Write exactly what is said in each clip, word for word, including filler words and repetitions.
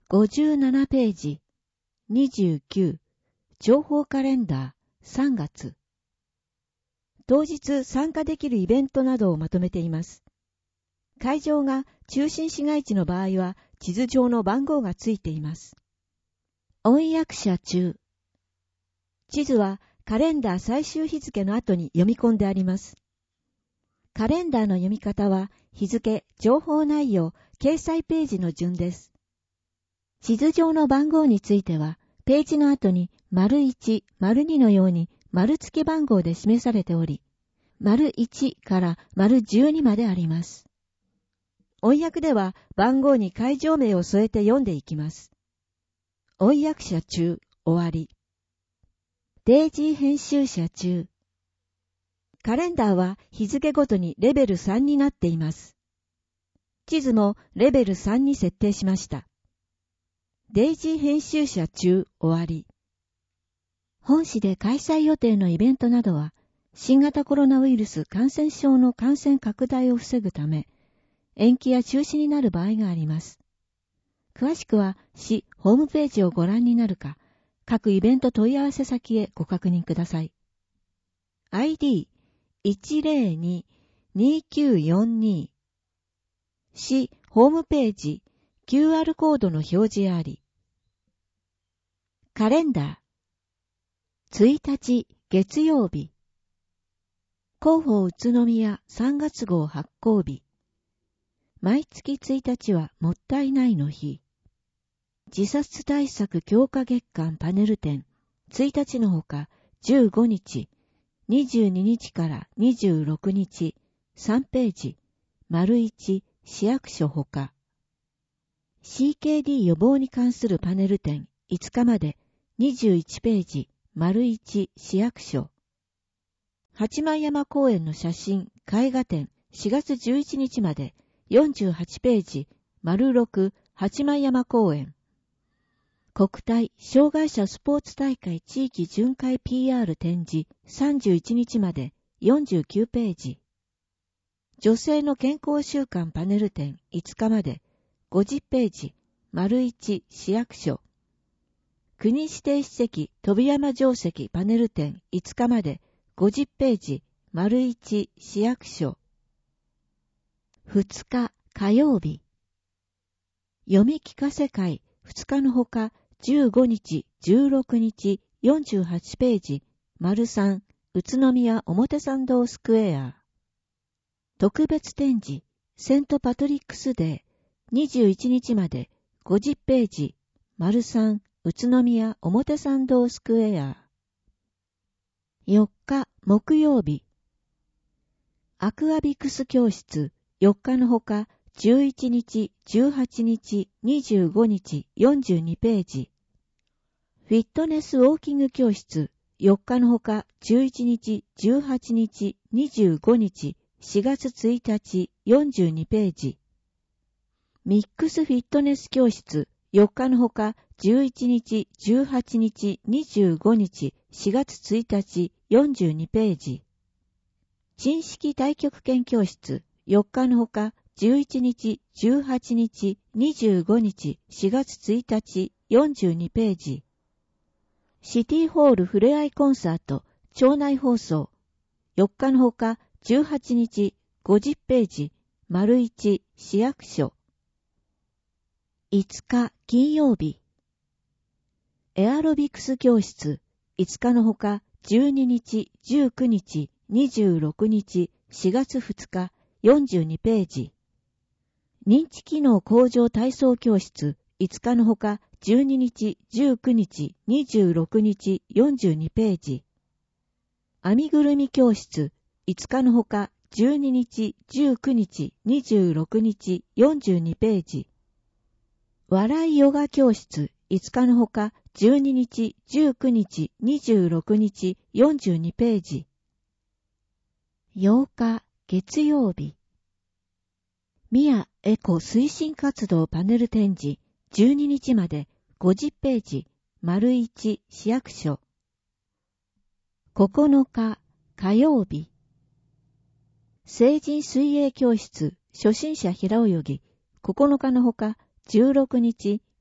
ごじゅうななページ。にじゅうきゅう、情報カレンダーさんがつ。当日参加できるイベントなどをまとめています。会場が中心市街地の場合は地図上の番号がついています。音訳者中。地図はカレンダー最終日付の後に読み込んであります。カレンダーの読み方は日付、情報内容、掲載ページの順です。地図上の番号については、ページの後に丸いち、丸にのように丸付き番号で示されており、丸いちから丸じゅうにまであります。音訳では番号に会場名を添えて読んでいきます。音訳者中、終わり。デイジー編集者中。カレンダーは日付ごとにレベルさんになっています。地図もレベルさんに設定しました。デイジー編集者中、終わり。本市で開催予定のイベントなどは、新型コロナウイルス感染症の感染拡大を防ぐため、延期や中止になる場合があります。詳しくは市ホームページをご覧になるか、各イベント問い合わせ先へご確認ください。アイディーいちゼロに にきゅうよんに 市ホームページ キューアール コードの表示あり。カレンダーついたち月曜日。広報宇都宮さんがつ号発行日。毎月ついたちはもったいないの日。自殺対策強化月間パネル展ついたちのほかじゅうごにち、にじゅうににちからにじゅうろくにちさんページ、丸いち市役所ほか。シーケーディー 予防に関するパネル展いつかまでにじゅういちページ、丸いち市役所。八幡山公園の写真絵画展しがつじゅういちにちまでよんじゅうはちページ、丸ろく八幡山公園。国体障害者スポーツ大会地域巡回 ピーアール 展示さんじゅういちにちまでよんじゅうきゅうページ。女性の健康習慣パネル展いつかまでごじゅうページ、丸いち市役所。国指定史跡飛山城跡パネル展いつかまでごじゅうページ、丸いち市役所。ふつか火曜日。読み聞かせ会ふつかのほかじゅうごにち、じゅうろくにち、よんじゅうはちページ、丸さん宇都宮表参道スクエア。特別展示セントパトリックスデーにじゅういちにちまでごじゅうページ、丸さん宇都宮表参道スクエア。よっか木曜日。アクアビクス教室よっかのほかじゅういちにち、じゅうはちにち、にじゅうごにち、よんじゅうにページ。フィットネスウォーキング教室よっかのほかじゅういちにち、じゅうはちにち、にじゅうごにち、しがつついたち、よんじゅうにページ。ミックスフィットネス教室よっかのほかじゅういちにち、じゅうはちにち、にじゅうごにち、しがつついたち、よんじゅうにページ。珍式太極拳教室よっかのほかじゅういちにち、じゅうはちにち、にじゅうごにち、しがつついたち、よんじゅうにページ。シティホールふれあいコンサート町内放送よっかのほかじゅうはちにち、ごじゅうページ、丸いち市役所。いつか金曜日。エアロビクス教室いつかのほかじゅうににち、じゅうくにち、にじゅうろくにち、しがつふつか、よんじゅうにページ。認知機能向上体操教室いつかのほかじゅうににち、じゅうくにち、にじゅうろくにち、よんじゅうにページ。編みぐるみ教室いつかのほかじゅうににち、じゅうくにち、にじゅうろくにち、よんじゅうにページ。笑いヨガ教室いつかのほかじゅうににち、じゅうくにち、にじゅうろくにち、よんじゅうにページ。ようか月曜日。ミヤエコ推進活動パネル展示じゅうににちまでごじゅうページ、丸いち市役所。ここのか火曜日。成人水泳教室初心者平泳ぎここのかのほかじゅうろくにち、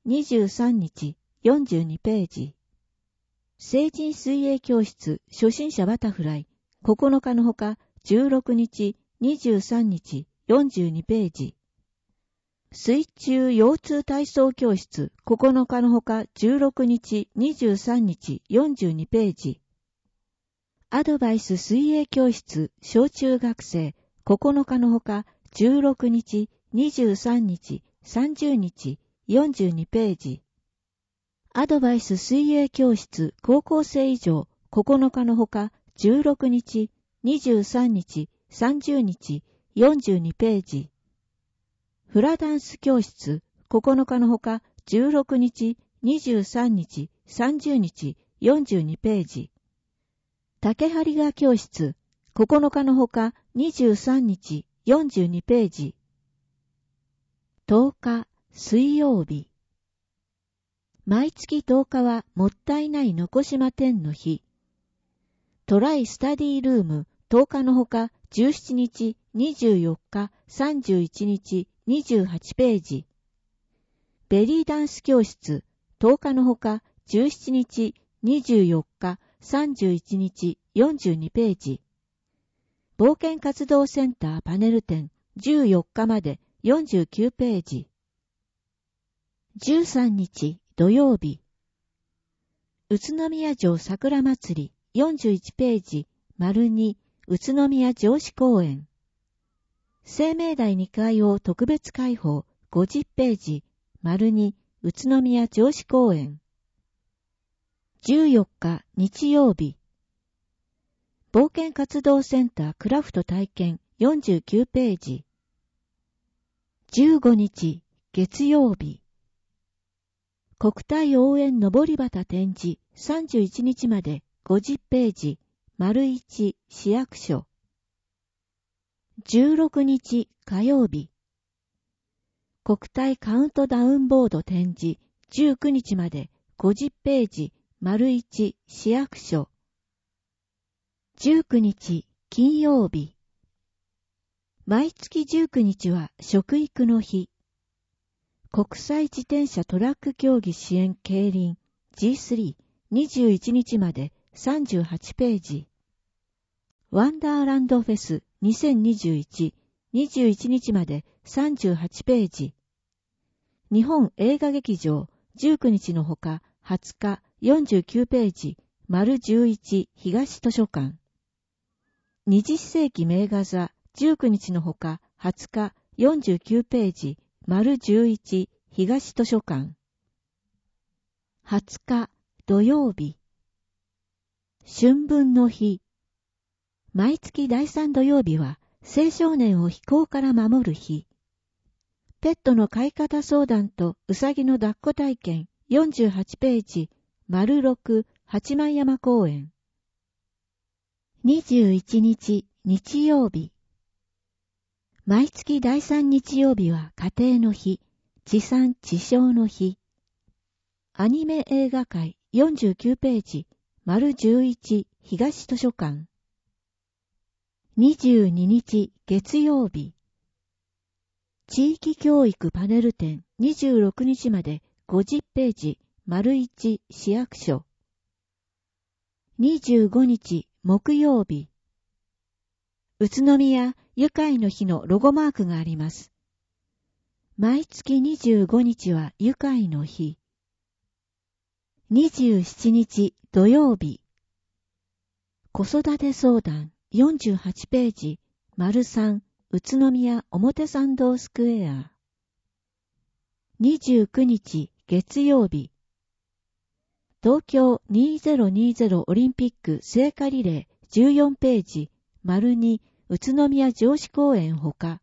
にじゅうさんにち、よんじゅうにページ。成人水泳教室初心者バタフライここのかのほかじゅうろくにち、にじゅうさんにち、よんじゅうにページ。水中腰痛体操教室ここのかのほかじゅうろくにち、にじゅうさんにち、よんじゅうにページ。アドバイス水泳教室小中学生ここのかのほかじゅうろくにち、にじゅうさんにち、さんじゅうにち、よんじゅうにページ。アドバイス水泳教室高校生以上ここのかのほかじゅうろくにち、にじゅうさんにち、さんじゅうにち、よんじゅうにページ。フラダンス教室ここのかのほかじゅうろくにち、にじゅうさんにち、さんじゅうにち、よんじゅうにページ。竹張画教室ここのかのほかにじゅうさんにち、よんじゅうにページ。とおか水曜日。毎月とおかはもったいないのこしまてんの日。トライスタディルームとおかのほかじゅうしちにち、にじゅうよっか、さんじゅういちにち、にじゅうはちページ。ベリーダンス教室とおかのほかじゅうしちにち、にじゅうよっか、さんじゅういちにち、よんじゅうにページ。冒険活動センターパネル展じゅうよっかまでよんじゅうきゅうページ。じゅうさんにち土曜日。宇都宮城桜祭りよんじゅういちページ、丸に宇都宮城址公園。生命台にかいを特別開放ごじゅっページ、丸に宇都宮城址公園。じゅうよっか日曜日。冒険活動センタークラフト体験よんじゅうきゅうページ。じゅうごにち月曜日。国体応援のぼり旗展示さんじゅういちにちまでごじゅっページ、丸いち市役所。じゅうろくにち火曜日。国体カウントダウンボード展示じゅうくにちまでごじゅっページ、丸いち市役所。じゅうくにち金曜日。毎月じゅうくにちは食育の日。国際自転車トラック競技支援競輪 ジースリーにじゅういちにちまでさんじゅうはちページ。ワンダーランドフェスにせんにじゅういち、にじゅういちにちまでさんじゅうはちページ。日本映画劇場じゅうくにちのほかはつかよんじゅうきゅうページ、丸じゅういち東図書館。にじゅっせいき名画座じゅうくにちのほかはつかよんじゅうきゅうページ、丸じゅういち東図書館。はつか土曜日。春分の日。毎月だいさん土曜日は青少年を非行から守る日。ペットの飼い方相談とうさぎの抱っこ体験よんじゅうはちページ、丸ろく八幡山公園。にじゅういちにち日曜日。毎月だいさん日曜日は家庭の日、地産地消の日。アニメ映画会よんじゅうきゅうページ、丸じゅういち東図書館。にじゅうににち月曜日。地域教育パネル展にじゅうろくにちまでごじゅっページ、丸いち市役所。にじゅうごにち木曜日。宇都宮愉快の日のロゴマークがあります。毎月にじゅうごにちは愉快の日。にじゅうしちにち土曜日。子育て相談よんじゅうはちページ、丸さん宇都宮表参道スクエア。にじゅうくにち月曜日。東京にせんにじゅうオリンピック聖火リレーじゅうよんページ、丸に宇都宮城址公園ほか。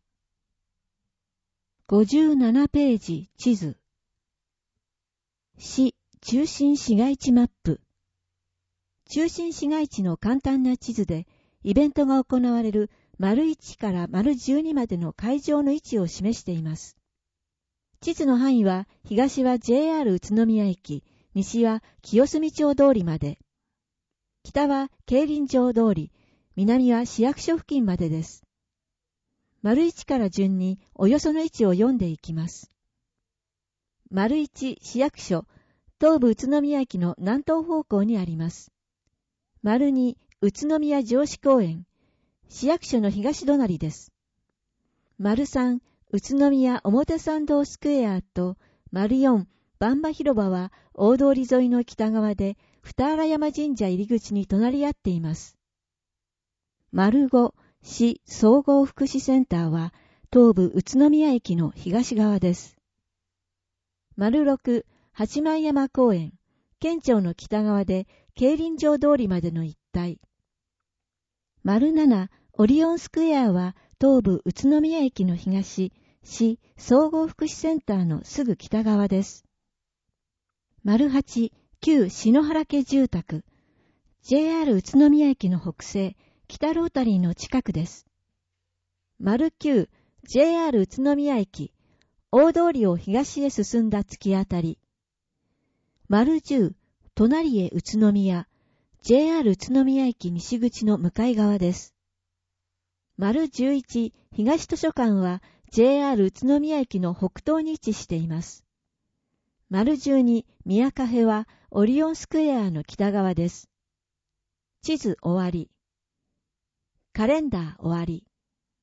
ごじゅうななページ地図。市中心市街地マップ。中心市街地の簡単な地図で、イベントが行われる丸いちから丸じゅうにまでの会場の位置を示しています。地図の範囲は、東は ジェイアール 宇都宮駅、西は清澄町通りまで。北は競輪場通り、南は市役所付近までです。丸いちから順におよその位置を読んでいきます。 丸一市役所、東武宇都宮駅の南東方向にあります。丸二宇都宮城址公園、市役所の東隣です。丸三宇都宮表参道スクエアと丸四万場広場は大通り沿いの北側で二荒山神社入り口に隣り合っています。丸五市総合福祉センターは東武宇都宮駅の東側です。丸六八幡山公園、県庁の北側で競輪場通りまでの一帯。丸七オリオンスクエアは東武宇都宮駅の東、市総合福祉センターのすぐ北側です。丸八旧篠原家住宅、ジェイアール 宇都宮駅の北西、北ロータリーの近くです。丸九 ジェイアール 宇都宮駅、大通りを東へ進んだ突き当たり。丸十隣へ宇都宮、ジェイアール 宇都宮駅西口の向かい側です。丸十一東図書館は ジェイアール 宇都宮駅の北東に位置しています。丸十二宮カフェはオリオンスクエアの北側です。地図終わり。カレンダー終わり。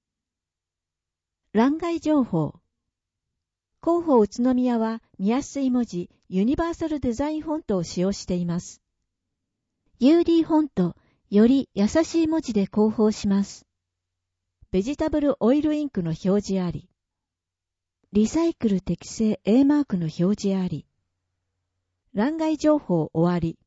欄外情報。広報宇都宮は見やすい文字ユニバーサルデザインフォントを使用しています。ユーディー フォント、より優しい文字で広報します。ベジタブルオイルインクの表示あり。リサイクル適正 A マークの表示あり。欄外情報終わり。